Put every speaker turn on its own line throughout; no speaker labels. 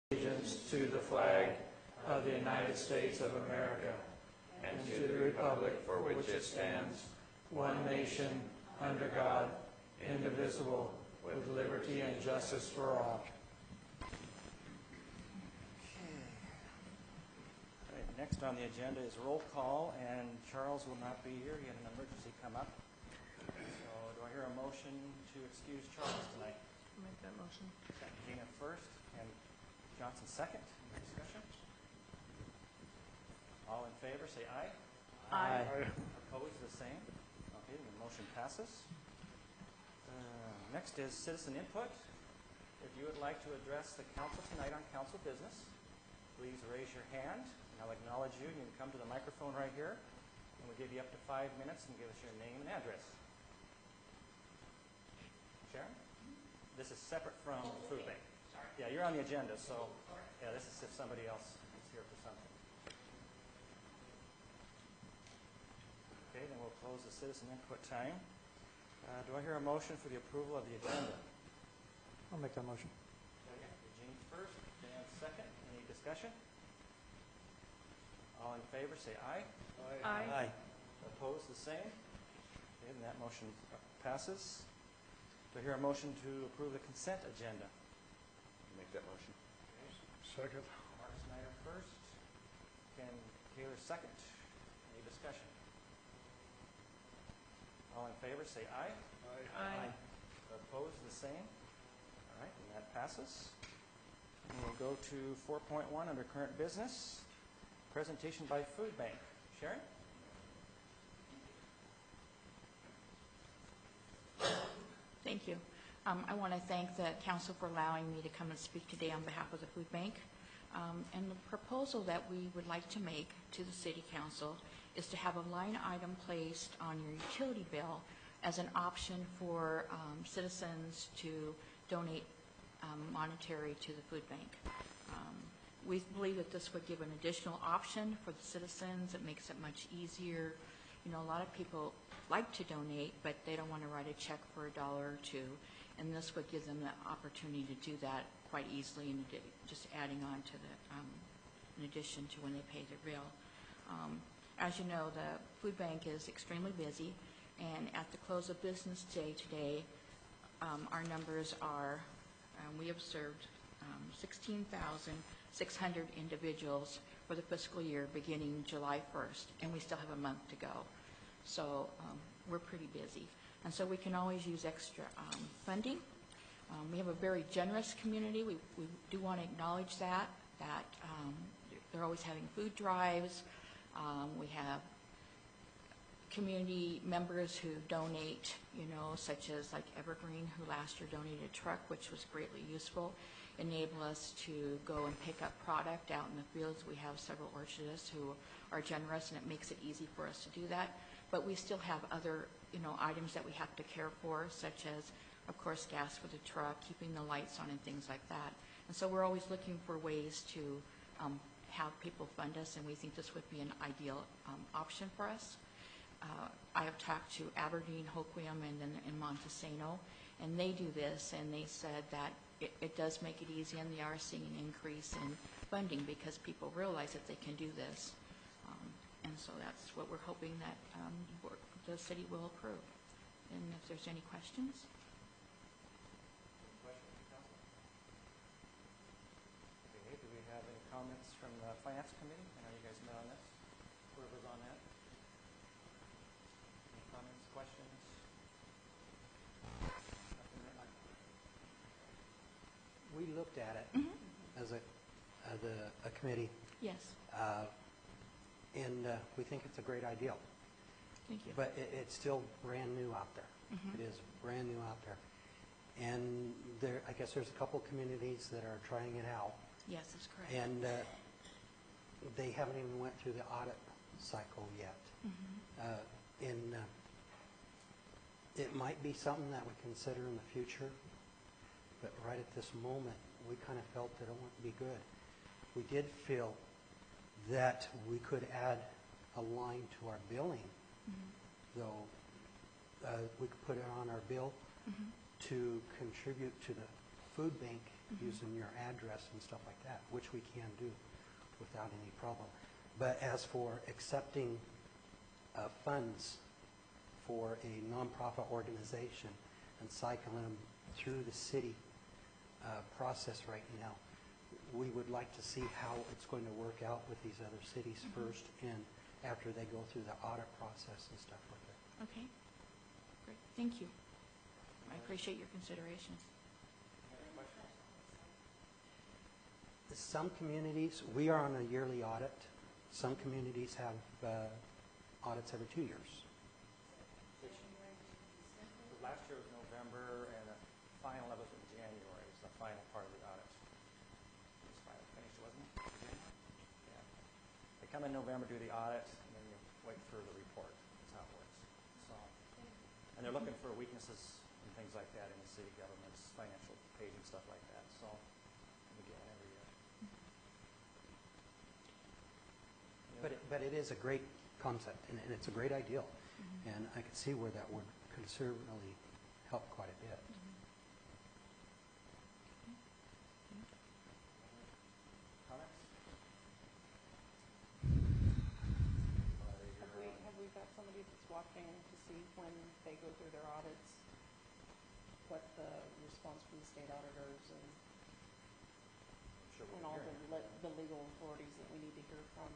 allegiance to the flag of the United States of America and to the republic for which it stands, one nation, under God, indivisible, with liberty and justice for all.
All right, next on the agenda is roll call, and Charles will not be here. He had an emergency come up. So do I hear a motion to excuse Charles tonight?
I'll make that motion.
Gina first and Johnson second. Any discussion? All in favor, say aye.
Aye.
Opposed, the same. Okay, the motion passes. Next is citizen input. If you would like to address the council tonight on council business, please raise your hand, and I'll acknowledge you. You can come to the microphone right here, and we'll give you up to 5 minutes and give us your name and address. Sharon? This is separate from food bank. Yeah, you're on the agenda, so yeah, this is if somebody else is here for something. Okay, then we'll close the citizen input time. Do I hear a motion for the approval of the agenda?
I'll make that motion.
Eugene first, Dan second. Any discussion? All in favor, say aye.
Aye.
Opposed, the same. Okay, then that motion passes. Do I hear a motion to approve the consent agenda?
Make that motion.
Second.
Mark Snyder first, Ken Taylor second. Any discussion? All in favor, say aye.
Aye.
Opposed, the same. All right, and that passes. And we'll go to 4.1 under current business. Presentation by Food Bank. Sharon?
Thank you. I want to thank the council for allowing me to come and speak today on behalf of the food bank. And the proposal that we would like to make to the city council is to have a line item placed on your utility bill as an option for citizens to donate monetary to the food bank. We believe that this would give an additional option for the citizens. It makes it much easier. You know, a lot of people like to donate, but they don't want to write a check for $1 or $2, and this would give them the opportunity to do that quite easily, and just adding on to the, in addition to when they pay their bill. As you know, the food bank is extremely busy, and at the close of business day today, our numbers are, we have served 16,600 individuals for the fiscal year beginning July 1st, and we still have a month to go. So we're pretty busy. And so we can always use extra funding. We have a very generous community. We do want to acknowledge that they're always having food drives. We have community members who donate, you know, such as like Evergreen, who last year donated a truck, which was greatly useful, enable us to go and pick up product out in the fields. We have several orchardists who are generous, and it makes it easy for us to do that. But we still have other, you know, items that we have to care for, such as, of course, gas for the truck, keeping the lights on, and things like that. And so we're always looking for ways to have people fund us, and we think this would be an ideal option for us. I have talked to Aberdeen, Hoquiam, and then in Montesano, and they do this, and they said that it does make it easy, and they are seeing an increase in funding because people realize that they can do this. And so that's what we're hoping that the city will approve. And if there's any questions?
Okay, do we have any comments from the Finance Committee? I know you guys met on this. Whoever's on that. Any comments, questions?
We looked at it as a committee,
Yes.
and we think it's a great idea.
Thank you.
But it's still brand new out there. It is brand new out there. And I guess there's a couple communities that are trying it out.
Yes, that's correct.
And they haven't even went through the audit cycle yet. And it might be something that we consider in the future, but right at this moment, we kind of felt that it wouldn't be good. We did feel that we could add a line to our billing, though we could put it on our bill to contribute to the food bank using your address and stuff like that, which we can do without any problem. But as for accepting funds for a nonprofit organization and cycling them through the city process right now, we would like to see how it's going to work out with these other cities first, and after they go through the audit process and stuff like that.
Okay, great, thank you. I appreciate your consideration.
Some communities, we are on a yearly audit. Some communities have audits every 2 years.
Last year was November, and the final of it was in January, was the final part of the audit. It was finally finished, wasn't it? Yeah. They come in November, do the audit, and then you wait for the report. That's how it works. So, and they're looking for weaknesses and things like that in the city government's financial page and stuff like that. So, again, every year.
But it is a great concept, and it's a great ideal. And I could see where that would considerably help quite a bit.
Comments?
Have we got somebody that's watching to see when they go through their audits, what the response from the state auditors and
I'm sure we'll
all
be hearing.
the legal authorities that we need to hear from?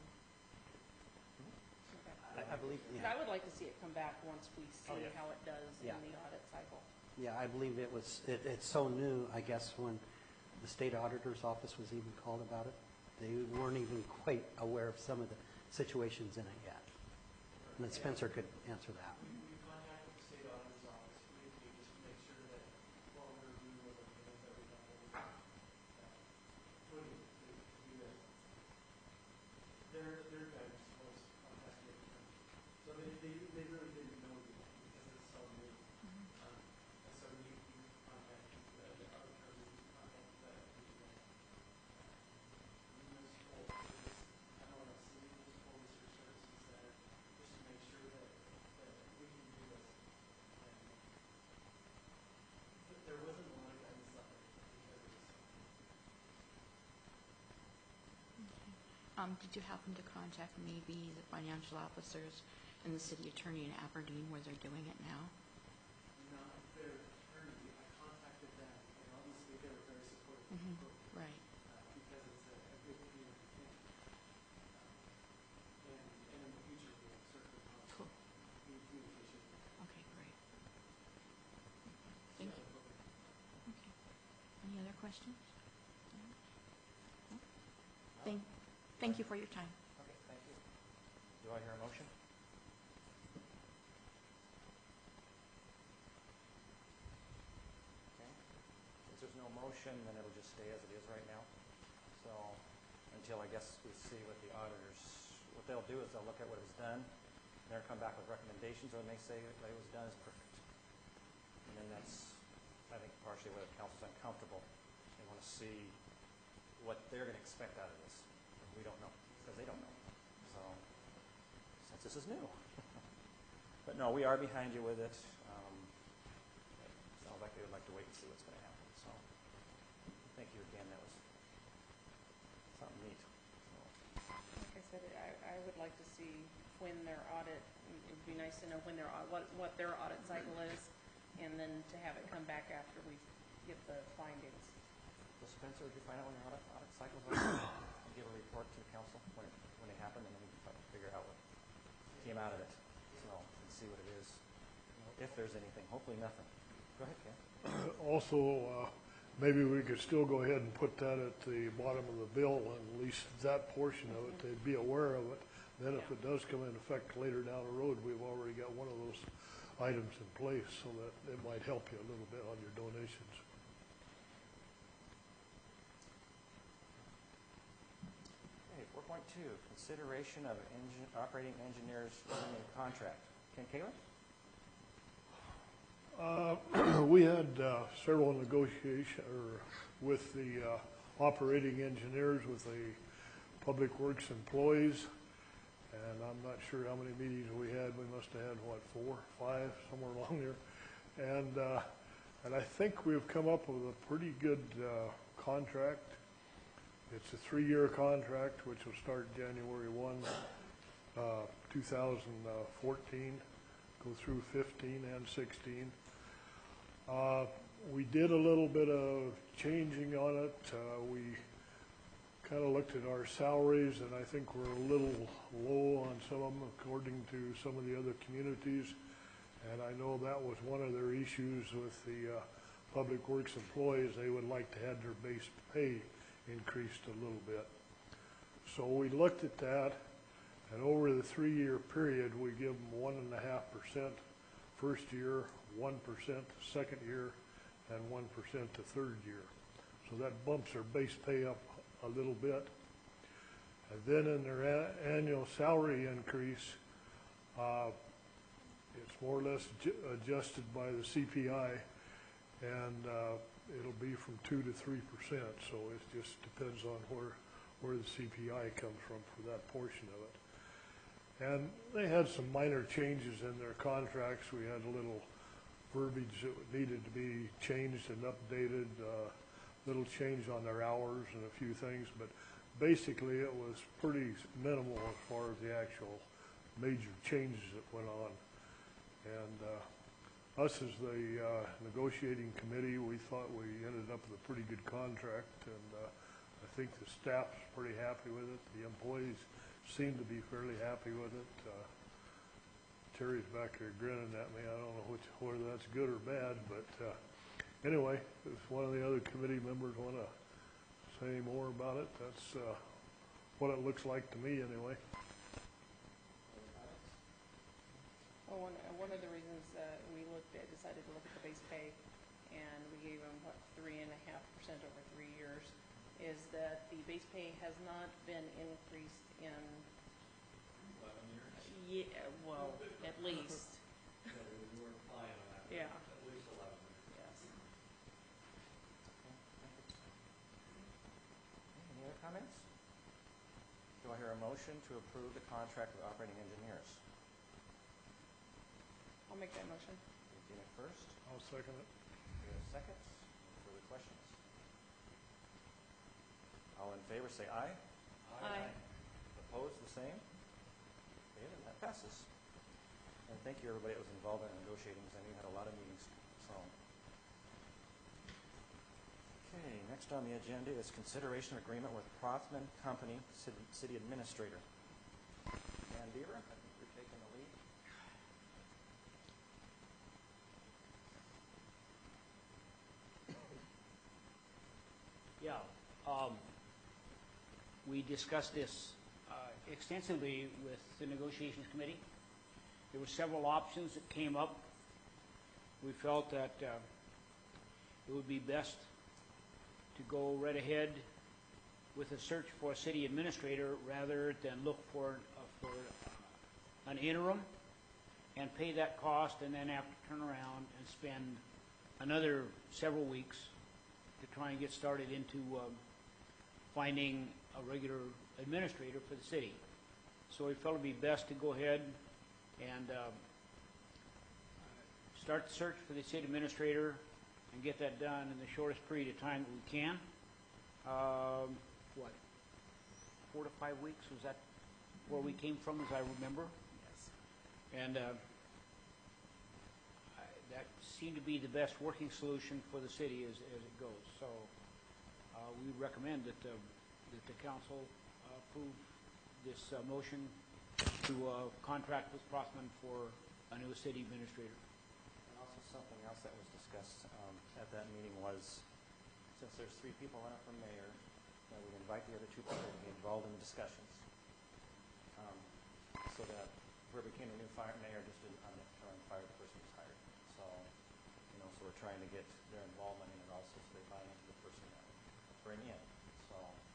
Okay.
I believe,
But
yeah.
I would like to see it come back once we see
yeah.
how it does
Yeah.
in the audit cycle.
Yeah, I believe it's so new, I guess, when the state auditor's office was even called about it. They weren't even quite aware of some of the situations in it yet. And then Spencer could answer that.
We contacted the state auditor's office briefly just to make sure that what we were doing was okay with everything that was putting to do that. Their guidance was fantastic. So they really didn't know yet because it's so new. And so we contacted the auditors, we contacted the municipal service, MLSC, Municipal Research Services Center, just to make sure that we can do this. And there wasn't a lot of guidance on it because it was
Did you happen to contact maybe the financial officers and the city attorney in Aberdeen where they're doing it now?
not their attorney. I contacted them, and obviously they were very supportive of the program
Right.
because it's a good community thing. And in the future, we'll certainly
Cool.
be in communication.
Okay, great. Thank you. Okay. Any other questions? No? Thank you for your time.
Okay, thank you. Do I hear a motion? Okay. Since there's no motion, then it'll just stay as it is right now. So, until I guess we see what the auditors, what they'll do is they'll look at what was done, and they'll come back with recommendations, or they may say that it was done as perfect. And then that's, I think, partially where the council's uncomfortable. They want to see what they're going to expect out of this. We don't know, because they don't know. So, since this is new. But no, we are behind you with it. Sounds like they would like to wait and see what's going to happen. So, thank you again. That was something neat. So,
Like I said, I would like to see when their audit, it'd be nice to know when their, what their audit cycle is, and then to have it come back after we get the findings.
so Spencer, did you find out when your audit cycles are? And give a report to the council when they happen, and then we can figure out what came out of it. So, and see what it is. If there's anything, hopefully nothing. Go ahead, Ken.
Also, maybe we could still go ahead and put that at the bottom of the bill, and at least that portion of it, they'd be aware of it. Then if it does come into effect later down the road, we've already got one of those items in place, so that it might help you a little bit on your donations.
Okay, 4.2, consideration of operating engineers union contract. Ken Kaler?
We had several negotiations with the operating engineers, with the public works employees, and I'm not sure how many meetings we had. We must have had, what, 4, 5, somewhere along there. And I think we've come up with a pretty good contract. It's a 3-year contract, which will start January 1, 2014, go through 15 and 16. We did a little bit of changing on it. We kind of looked at our salaries, and I think we're a little low on some of them according to some of the other communities. And I know that was one of their issues with the Public Works employees. They would like to have their base pay increased a little bit. So we looked at that, and over the 3-year period, we give them 1.5% first year, 1% second year, and 1% the third year. So that bumps their base pay up a little bit. And then in their annual salary increase, it's more or less adjusted by the CPI, and it'll be from 2 to 3%. So it just depends on where the CPI comes from for that portion of it. And they had some minor changes in their contracts. We had a little verbiage that needed to be changed and updated, little change on their hours and a few things, but basically it was pretty minimal as far as the actual major changes that went on. And us as the negotiating committee, we thought we ended up with a pretty good contract, and I think the staff's pretty happy with it. The employees seem to be fairly happy with it. Terry's back there grinning at me. I don't know whether that's good or bad, but anyway, if one of the other committee members want to say any more about it, that's what it looks like to me anyway.
Well, one of the reasons we decided to look at the base pay, and we gave them, 3.5% over 3 years, is that the base pay has not been increased in
11 years?
Yeah, well, at least.
Yeah, we were flying on that.
Yeah.
At least 11 years.
Yes.
Any other comments? Do I hear a motion to approve the contract with operating engineers?
I'll make that motion.
Dina first,
I'll second it.
Dina second. Any further questions? All in favor say aye.
Aye.
Opposed, the same? Okay, then that passes. And thank you, everybody that was involved in the negotiations. I know you had a lot of meetings, so. Okay, next on the agenda is consideration of agreement with Prothman Company, City Administrator. Dan Beaver, I think you're taking the lead.
Yeah, we discussed this extensively with the negotiations committee. There were several options that came up. We felt that it would be best to go right ahead with a search for a city administrator rather than look for an interim and pay that cost and then have to turn around and spend another several weeks to try and get started into finding a regular administrator for the city. So we felt it would be best to go ahead and start the search for the city administrator and get that done in the shortest period of time that we can. What, 4 to 5 weeks? Was that where we came from, as I remember?
Yes.
And that seemed to be the best working solution for the city as it goes. So we recommend that the council approve this motion to contract with Prothman for a new city administrator.
And also something else that was discussed at that meeting was, since there's 3 people running for mayor, that we'd invite the other 2 people to be involved in the discussions. So that whoever became the new mayor just didn't try and fire the person who's hired. So, so we're trying to get their involvement in it also, so they buy into the person that we bring in. So,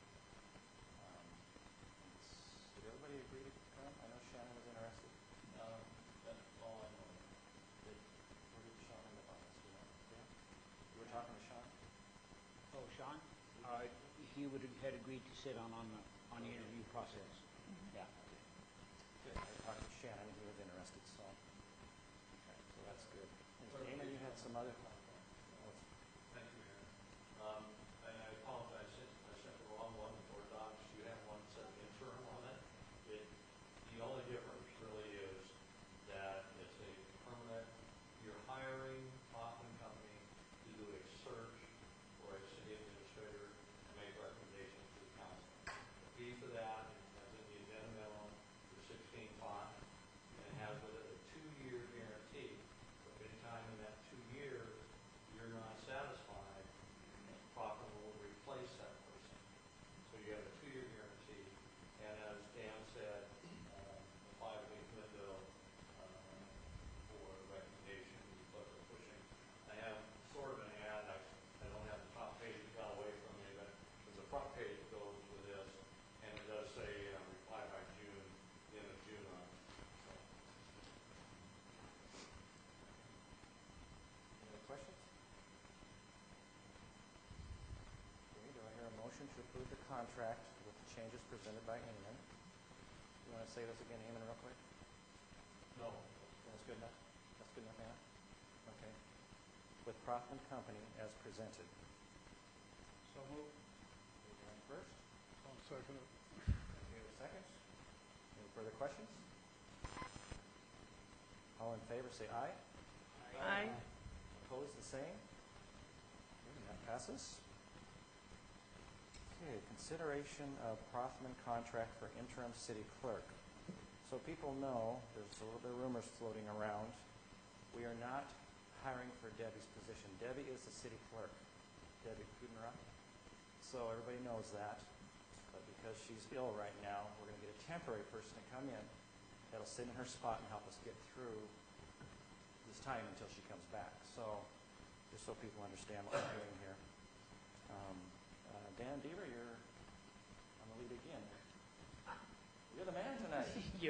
did everybody agree to come? I know Shannon was interested.
That's all I know.
Where did Sean end up on this? Do you know? Dan? You were talking to Sean?
Oh, Sean? He had agreed to sit on the interview process. Yeah.
Good. I talked to Shannon, and he was interested, so. Okay, so that's good. And Damon, you had some other.
Thank you, Mayor. And I apologize
contract with the changes presented by Eamon. You want to say this again, Eamon, real quick?
No.
That's good enough? That's good enough, Anna? Okay. With Prothman Company as presented.
So moved.
Dan first.
I'll second it.
David second. Any further questions? All in favor, say aye.
Aye.
Opposed, the same. Okay, and that passes. Okay, consideration of Prothman contract for interim city clerk. So people know, there's a little bit of rumors floating around. We are not hiring for Debbie's position. Debbie is the city clerk, Debbie Kudenra. So everybody knows that. But because she's ill right now, we're going to get a temporary person to come in that'll sit in her spot and help us get through this time until she comes back. So, just so people understand what we're doing here. Dan Deaver, you're on the lead again. You're the man tonight.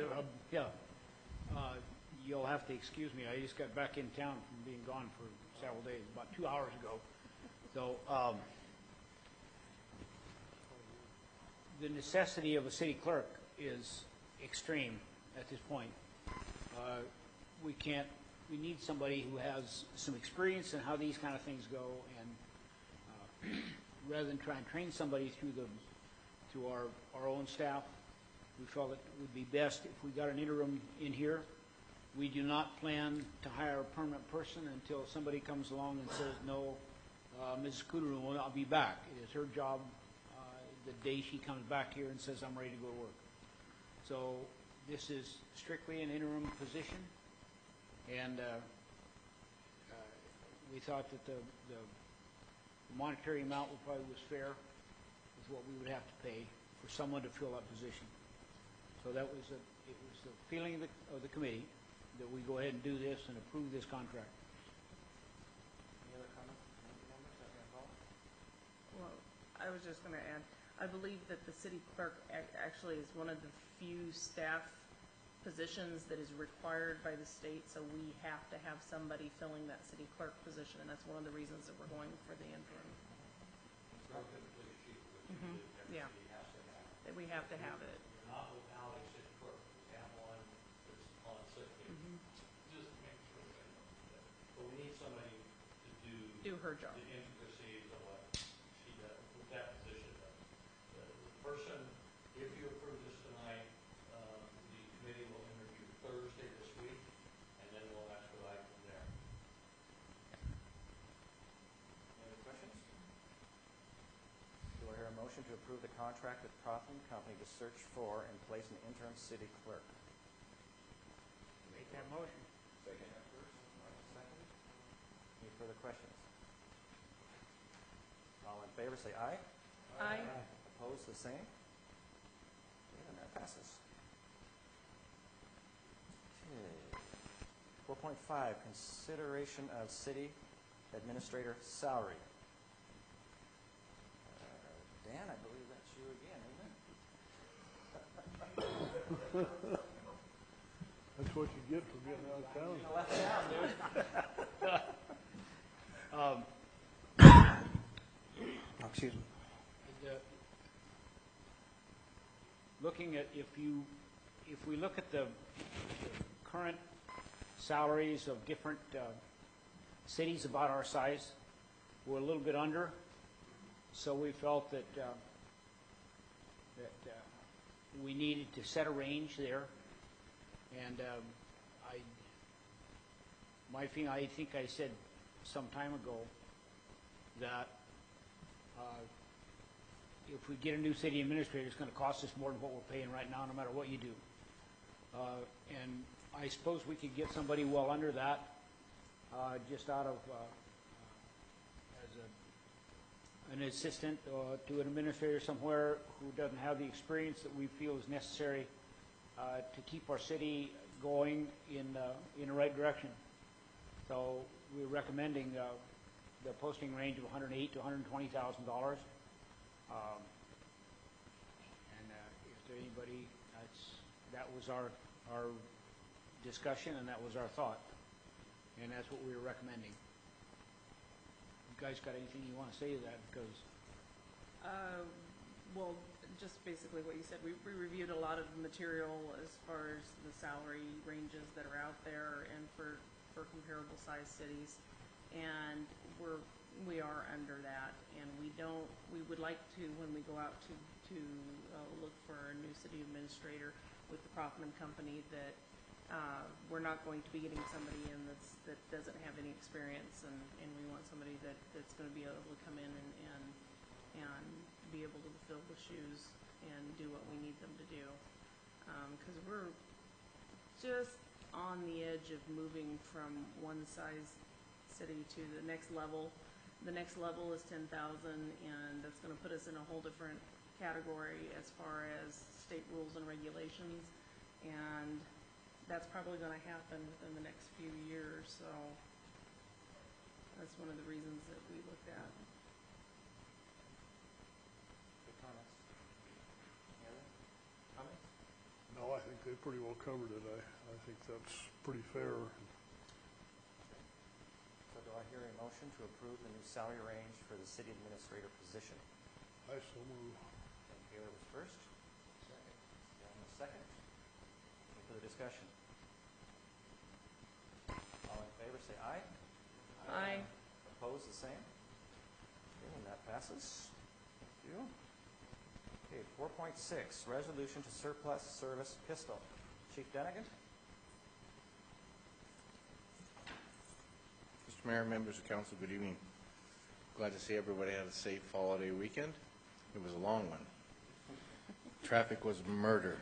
You'll have to excuse me. I just got back in town from being gone for several days, about 2 hours ago. So, the necessity of a city clerk is extreme at this point. We need somebody who has some experience in how these kind of things go, and rather than try and train somebody through our own staff, we felt it would be best if we got an interim in here. We do not plan to hire a permanent person until somebody comes along and says, no, Mrs. Kuderu will not be back. It is her job the day she comes back here and says, I'm ready to go to work. So this is strictly an interim position, and we thought that the monetary amount probably was fair with what we would have to pay for someone to fill that position. So it was the feeling of the committee that we go ahead and do this and approve this contract.
Any other comments? Any members have any thoughts?
Well, I was just going to add, I believe that the city clerk actually is one of the few staff positions that is required by the state, so we have to have somebody filling that city clerk position, and that's one of the reasons that we're going for the interim. Yeah. That we have to have it.
You're not without a city clerk. We have one that's on sick leave. Just to make sure they know that. But we need somebody to
Do her job.
the intricacies of what she does, what that position does. The person, if you approve this tonight, the committee will interview Thursday this week, and then we'll expedite from there.
Any other questions? Do I hear a motion to approve the contract with Prothman Company to search for and place an interim city clerk?
Make that motion.
Second. Second. Any further questions? All in favor, say aye.
Aye.
Opposed, the same. Okay, and that passes. Okay. 4.5, consideration of city administrator salary. Dan, I believe that's you again, isn't it?
That's what you get for getting out of town.
You left town, dude.
Excuse me.
Looking at, if we look at the current salaries of different cities about our size, we're a little bit under. So we felt that we needed to set a range there, and my feeling, I think I said some time ago that if we get a new city administrator, it's going to cost us more than what we're paying right now, no matter what you do. And I suppose we could get somebody well under that, just out of an assistant to an administrator somewhere who doesn't have the experience that we feel is necessary to keep our city going in the right direction. So we're recommending the posting range of $108,000 to $120,000. And if there anybody, that was our discussion, and that was our thought, and that's what we were recommending. You guys got anything you want to say to that? Because
Well, just basically what you said, we reviewed a lot of material as far as the salary ranges that are out there and for comparable sized cities. And we are under that, and we would like to, when we go out to look for a new city administrator with the Kaufman Company, that we're not going to be getting somebody in that doesn't have any experience, and we want somebody that's going to be able to come in and be able to fill the shoes and do what we need them to do. Because we're just on the edge of moving from one size city to the next level. The next level is 10,000, and that's going to put us in a whole different category as far as state rules and regulations, and that's probably going to happen within the next few years. So that's one of the reasons that we looked at.
Good comments. Any other comments?
No, I think they pretty well covered it. I think that's pretty fair.
So do I hear a motion to approve the new salary range for the city administrator position?
I so move.
Taylor was first. Second. Young was second. Any further discussion? All in favor, say aye.
Aye.
Opposed, the same. Okay, and that passes. Thank you. Okay, 4.6, resolution to surplus service pistol. Chief Denigan?
Mr. Mayor, members of council, good evening. Glad to see everybody had a safe holiday weekend. It was a long one. Traffic was murder.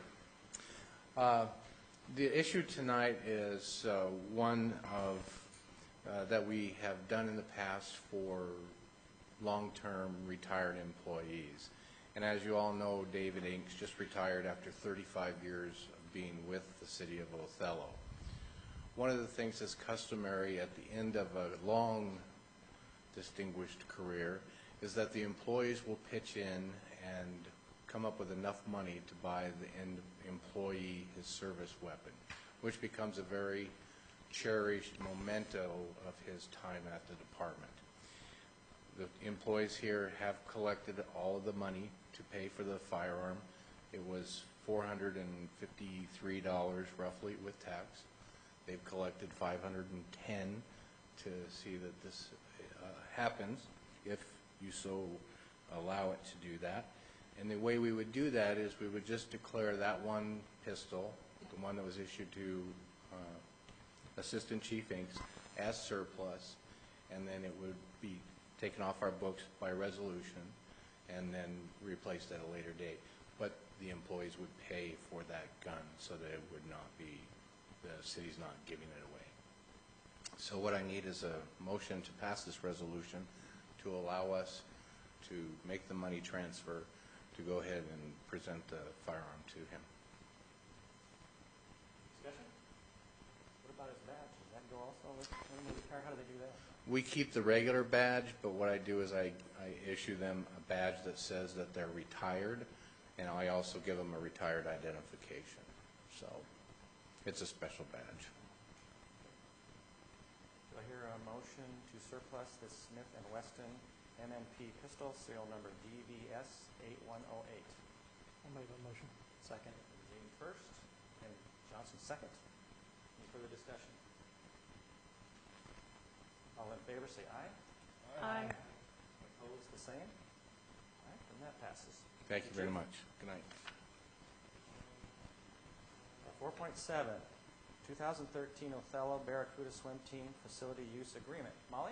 The issue tonight is one of that we have done in the past for long-term retired employees. And as you all know, David Inks just retired after 35 years of being with the city of Othello. One of the things that's customary at the end of a long, distinguished career is that the employees will pitch in and come up with enough money to buy the end employee his service weapon, which becomes a very cherished memento of his time at the department. The employees here have collected all of the money to pay for the firearm. It was $453 roughly with tax. They've collected $510 to see that this happens, if you so allow it to do that. And the way we would do that is we would just declare that one pistol, the one that was issued to Assistant Chief Inks, as surplus, and then it would be taken off our books by resolution and then replaced at a later date. But the employees would pay for that gun so that it would not be, the city's not giving it away. So what I need is a motion to pass this resolution to allow us to make the money transfer to go ahead and present the firearm to him.
Discussion? What about his badge? Does that go also with when they retire? How do they do that?
We keep the regular badge, but what I do is I issue them a badge that says that they're retired, and I also give them a retired identification. So it's a special badge.
Do I hear a motion to surplus the Smith & Wesson MMP pistol, serial number DVS 8108?
I'll make that motion.
Second. Dean first, and Johnson second. Any further discussion? All in favor, say aye.
Aye.
Opposed, the same. All right, and that passes.
Thank you very much. Good night.
4.7, 2013 Othello Barracuda Swim Team Facility Use Agreement. Molly?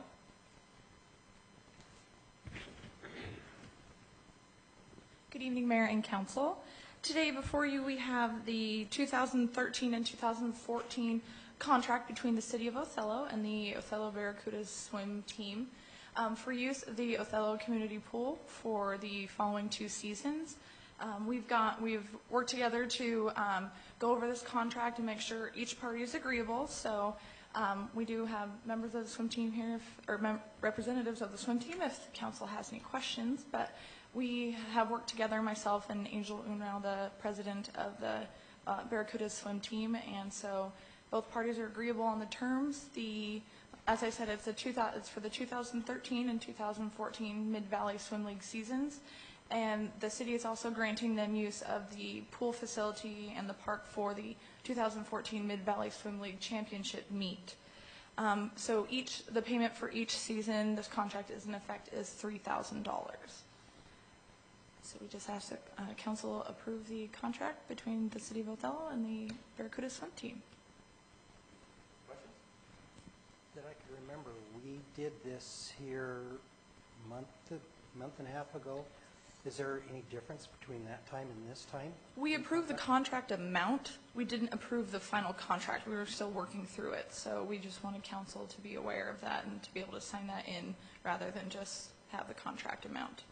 Good evening, Mayor and Council. Today before you we have the 2013 and 2014 contract between the City of Othello and the Othello Barracuda Swim Team for use of the Othello Community Pool for the following 2 seasons. We've worked together to go over this contract and make sure each party is agreeable. So we do have members of the swim team here, or representatives of the swim team if the council has any questions. But we have worked together, myself and Angel Unrau, the president of the Barracuda swim team, and so both parties are agreeable on the terms. As I said, it's for the 2013 and 2014 Mid-Valley Swim League seasons. And the city is also granting them use of the pool facility and the park for the 2014 Mid-Valley Swim League Championship meet. So the payment for each season, this contract is in effect, is $3,000. So we just ask that council approve the contract between the city of Othello and the Barracuda swim team.
Questions?
That I can remember, we did this here month and a half ago. Is there any difference between that time and this time?
We approved the contract amount. We didn't approve the final contract. We were still working through it. So we just wanted council to be aware of that and to be able to sign that in rather than just have the contract amount.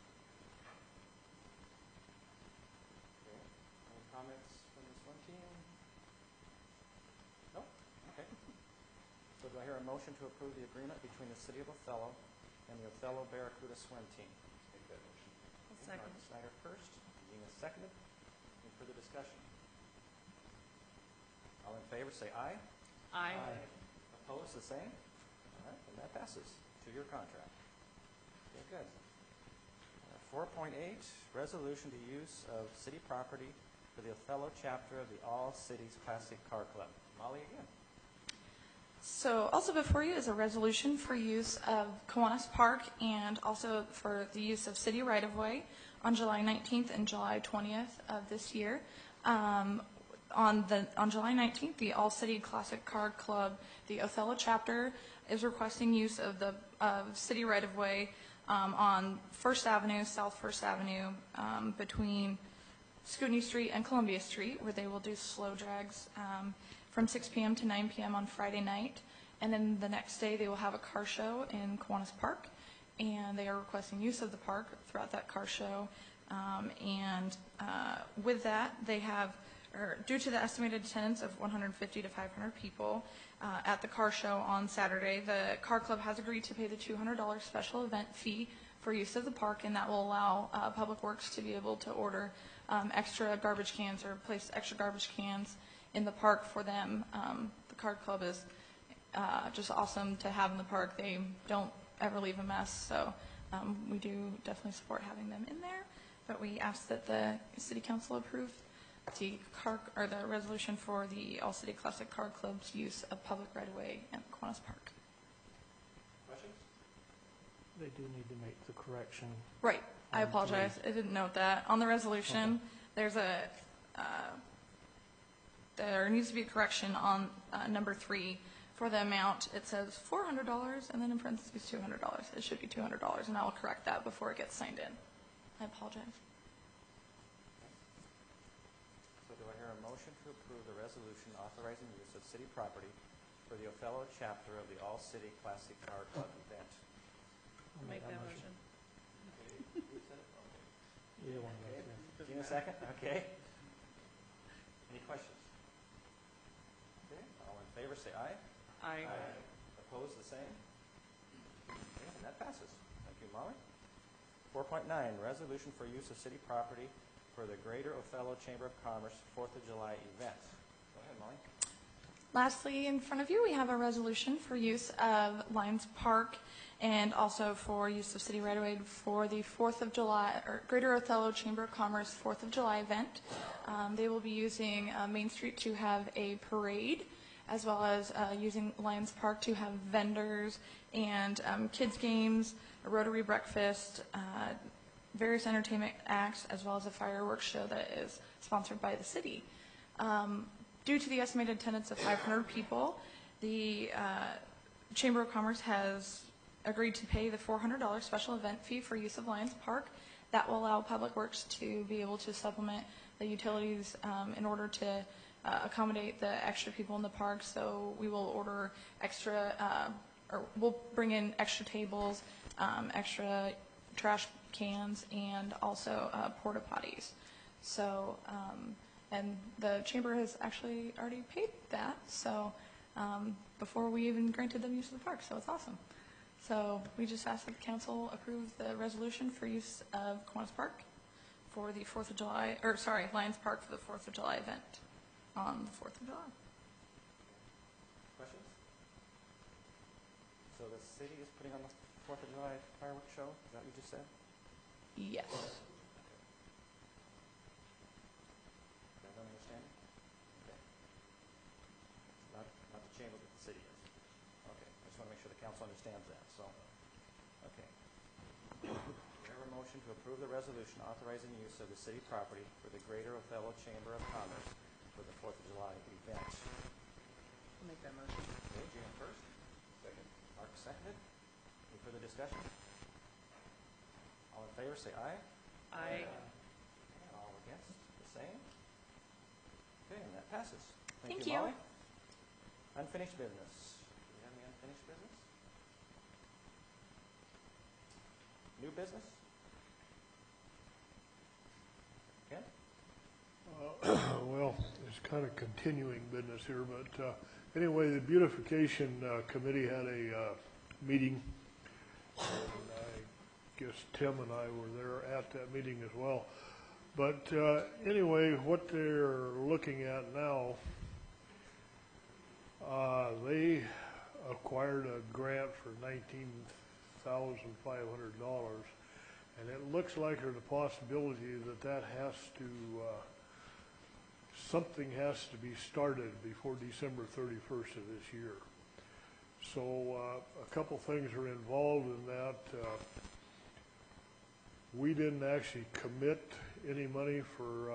Okay. Any comments from the swim team? No? Okay. So do I hear a motion to approve the agreement between the city of Othello and the Othello Barracuda swim team? Make that motion.
Second.
Martin Snyder first, Gina seconded. Any further discussion? All in favor, say aye.
Aye.
Opposed, the same? All right, and that passes. 2-year contract. Okay, good. 4.8, resolution to use of city property for the Othello chapter of the All Cities Classic Car Club. Molly again.
So also before you is a resolution for use of Kiwanis Park and also for the use of city right-of-way on July 19th and July 20th of this year. On July 19th, the All City Classic Car Club, the Othello chapter, is requesting use of the city right-of-way on First Avenue, South First Avenue, between Scootney Street and Columbia Street, where they will do slow drags from 6 p.m. to 9 p.m. on Friday night. And then the next day, they will have a car show in Kiwanis Park, and they are requesting use of the park throughout that car show. With that, they have, due to the estimated attendance of 150 to 500 people at the car show on Saturday, the car club has agreed to pay the $200 special event fee for use of the park, and that will allow Public Works to be able to order extra garbage cans or place extra garbage cans in the park for them. The car club is just awesome to have in the park. They don't ever leave a mess, so we do definitely support having them in there. But we ask that the City Council approve the resolution for the All City Classic Car Club's use of public right-of-way at Kiwanis Park.
Questions?
They do need to make the correction.
Right. I apologize. I didn't note that. On the resolution, there needs to be a correction on number 3 for the amount. It says $400 and then in parentheses $200. It should be $200, and I will correct that before it gets signed in. I apologize.
So do I hear a motion to approve the resolution authorizing use of city property for the Othello chapter of the All City Classic Car Club event?
I'll make that motion.
Either one of
Okay.
those.
Gina second? Okay. Any questions? Okay, all in favor say aye.
Aye.
Opposed, the same? Okay, and that passes. Thank you, Molly. 4.9, resolution for use of city property for the Greater Othello Chamber of Commerce 4th of July event. Go ahead, Molly.
Lastly, in front of you, we have a resolution for use of Lions Park and also for use of city right-of-way for the 4th of July, or Greater Othello Chamber of Commerce 4th of July event. They will be using Main Street to have a parade, as well as using Lions Park to have vendors and kids games, a Rotary breakfast, various entertainment acts, as well as a fireworks show that is sponsored by the city. Due to the estimated attendance of 500 people, the Chamber of Commerce has agreed to pay the $400 special event fee for use of Lions Park. That will allow Public Works to be able to supplement the utilities in order to accommodate the extra people in the park. So we will order extra, or we'll bring in extra tables, extra trash cans, and also porta potties. So, and the chamber has actually already paid that, so before we even granted them use of the park, so it's awesome. So we just ask that the council approve the resolution for use of Kiwanis Park for the 4th of July, or sorry, Lions Park for the 4th of July event on the 4th of July.
Questions? So the city is putting on the 4th of July fireworks show? Is that what you just said?
Yes.
Okay. council understands that, so, okay. We have a motion to approve the resolution authorizing use of the city property for the Greater Othello Chamber of Commerce for the 4th of July event.
I'll make that motion.
Okay, Jan first. Second. Mark seconded. Any further discussion? All in favor, say aye.
Aye.
And all against, the same. Okay, and that passes.
Thank
you,
you.
Molly. Unfinished business. Do we have any unfinished business? New business? Ken?
Well, it's kind of continuing business here, but anyway, the beautification committee had a meeting, and I guess Tim and I were there at that meeting as well. But anyway, what they're looking at now, they acquired a grant for $19,500, and it looks like there's a possibility that that has to something has to be started before December 31st of this year. So a couple things are involved in that. We didn't actually commit any money for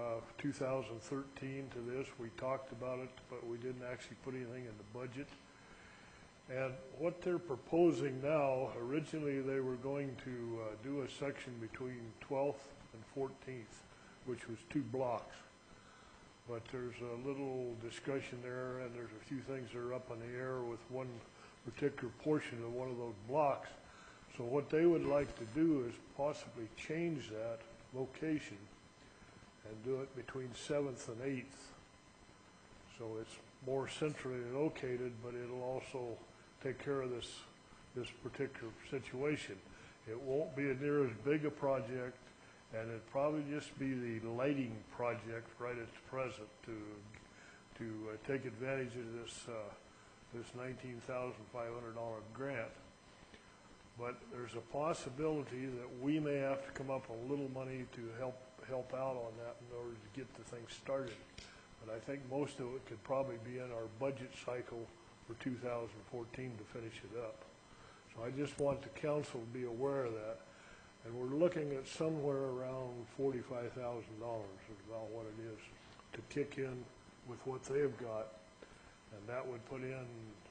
2013 to this. We talked about it, but we didn't actually put anything in the budget. And what they're proposing now, originally they were going to do a section between 12th and 14th, which was 2 blocks. But there's a little discussion there, and there's a few things that are up in the air with one particular portion of one of those blocks. So what they would like to do is possibly change that location and do it between 7th and 8th. So it's more centrally located, but it'll also take care of this particular situation. It won't be near as big a project, and it'd probably just be the lighting project right at present to take advantage of this $19,500 grant. But there's a possibility that we may have to come up with a little money to help out on that in order to get the thing started. But I think most of it could probably be in our budget cycle for 2014 to finish it up. So I just want the council to be aware of that. And we're looking at somewhere around $45,000 is about what it is to kick in with what they've got. And that would put in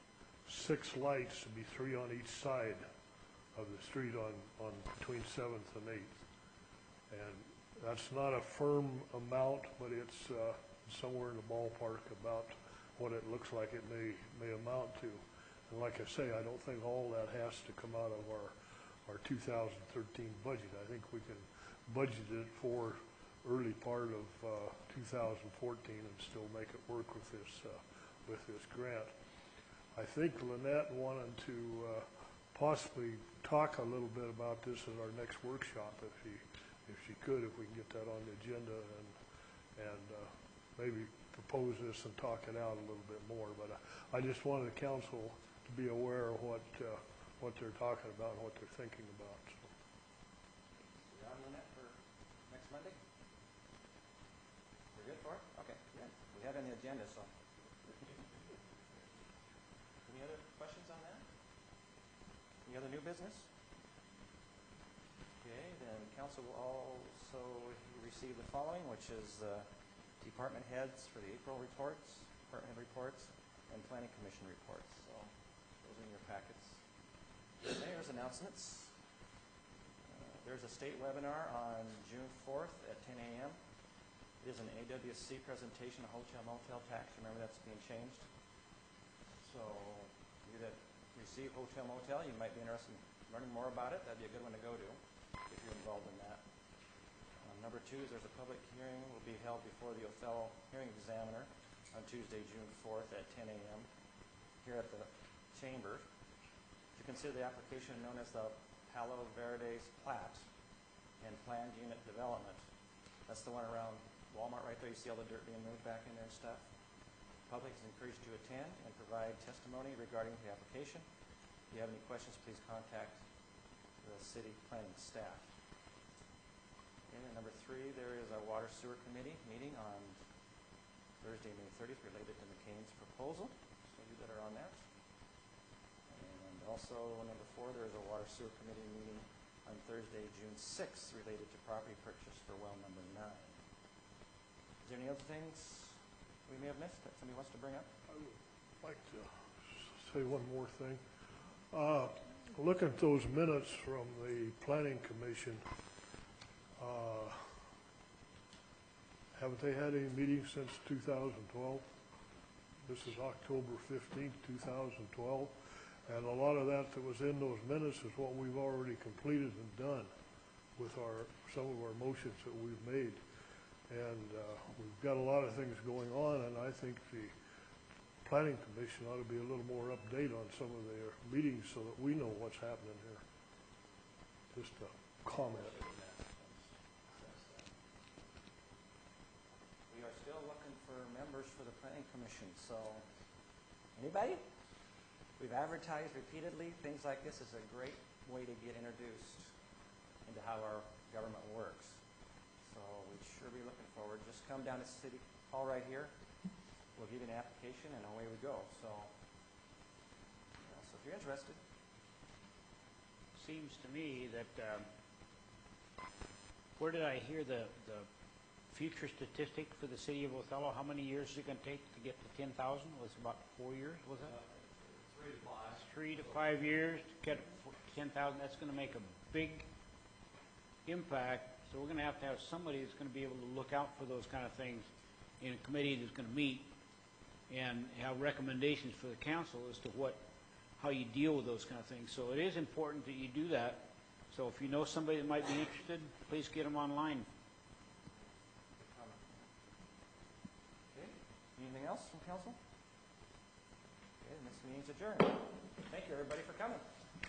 6 lights to be 3 on each side of the street on between 7th and 8th. And that's not a firm amount, but it's somewhere in the ballpark about what it looks like it may amount to. And like I say, I don't think all that has to come out of our 2013 budget. I think we can budget it for early part of 2014 and still make it work with this grant. I think Lynette wanted to possibly talk a little bit about this at our next workshop if she could, if we can get that on the agenda and maybe propose this and talk it out a little bit more. But I just wanted the council to be aware of what they're talking about and what they're thinking about. So.
You on Lynette for next Monday? We're good for it? Okay, good. We have it on the agenda, so. Any other questions on that? Any other new business? Okay, then council will also receive the following, which is department heads for the April reports, department head reports, and planning commission reports. So those are in your packets. Mayor's announcements. There's a state webinar on June 4th at 10 a.m. It is an AWC presentation, a hotel motel tax. Remember, that's being changed. So you that receive hotel motel, you might be interested in learning more about it. That'd be a good one to go to if you're involved in that. Number 2 is there's a public hearing will be held before the Othello Hearing Examiner on Tuesday, June 4th at 10 a.m. here at the chamber to consider the application known as the Palo Verdes plat and planned unit development. That's the one around Walmart right there. You see all the dirt being moved back in there and stuff. The public is encouraged to attend and provide testimony regarding the application. If you have any questions, please contact the city planning staff. And number 3, there is a water sewer committee meeting on Thursday, May 30th related to McCain's proposal. So you that are on that. And also, number 4, there is a Water Sewer Committee meeting on Thursday, June 6th, related to property purchase for well number 9. Is there any other things we may have missed that somebody wants to bring up?
I would like to say one more thing. Looking at those minutes from the Planning Commission, haven't they had any meetings since 2012? This is October 15th, 2012, and a lot of that was in those minutes is what we've already completed and done with some of our motions that we've made. And we've got a lot of things going on, and I think the Planning Commission ought to be a little more update on some of their meetings so that we know what's happening here. Just a comment.
We are still looking for members for the Planning Commission, so anybody? We've advertised repeatedly. Things like this is a great way to get introduced into how our government works. So we'd sure be looking forward. Just come down to City Hall right here. We'll give you an application, and away we go. So, so if you're interested.
Seems to me that, where did I hear the future statistic for the city of Othello? How many years is it going to take to get to 10,000? Was it about 4 years, was it?
3 to 5.
3 to 5 years to get 10,000. That's going to make a big impact. So we're going to have somebody that's going to be able to look out for those kind of things in a committee that's going to meet and have recommendations for the council as to how you deal with those kind of things. So it is important that you do that. So if you know somebody that might be interested, please get them online.
Okay. Anything else from council? Okay, this meeting's adjourned. Thank you, everybody, for coming.